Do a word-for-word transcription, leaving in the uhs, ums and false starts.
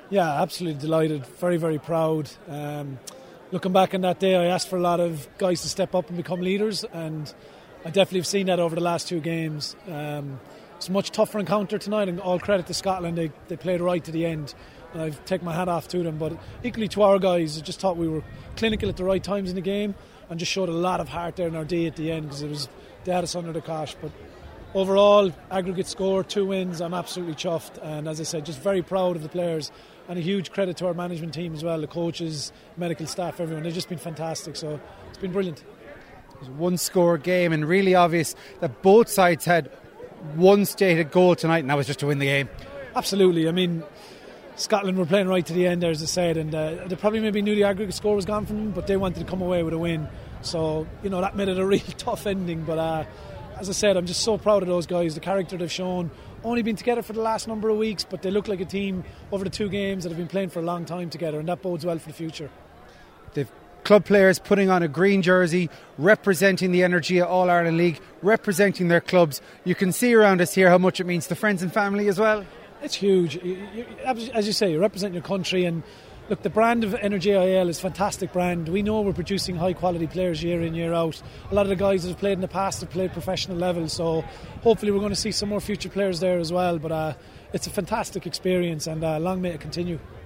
Yeah, absolutely delighted, very, very proud. Um, looking back on that day, I asked for a lot of guys to step up and become leaders, and I definitely have seen that over the last two games. Um, it's a much tougher encounter tonight, and all credit to Scotland, they, they played right to the end, and I've taken my hat off to them. But equally to our guys, I just thought we were clinical at the right times in the game and just showed a lot of heart there in our D at the end, because it was, they had us under the cosh. But overall, aggregate score, two wins, I'm absolutely chuffed, and as I said, just very proud of the players. And a huge credit to our management team as well, the coaches, medical staff, everyone. They've just been fantastic, so it's been brilliant. It was a one-score game, and really obvious that both sides had one stated goal tonight, and that was just to win the game. Absolutely. I mean, Scotland were playing right to the end there, as I said, and uh, they probably maybe knew the aggregate score was gone from them, but they wanted to come away with a win. So, you know, that made it a real tough ending. But uh, as I said, I'm just so proud of those guys, the character they've shown. Only been together for the last number of weeks, but they look like a team over the two games that have been playing for a long time together, and that bodes well for the future. They've club players putting on a green jersey, representing the Energia All-Ireland League, representing their clubs. You can see around us here how much it means to friends and family as well. It's huge. As you say, you represent your country, and look, the brand of Energia I L is a fantastic brand. We know we're producing high quality players year in, year out. A lot of the guys that have played in the past have played professional level, so hopefully we're going to see some more future players there as well. But uh, it's a fantastic experience, and uh, long may it continue.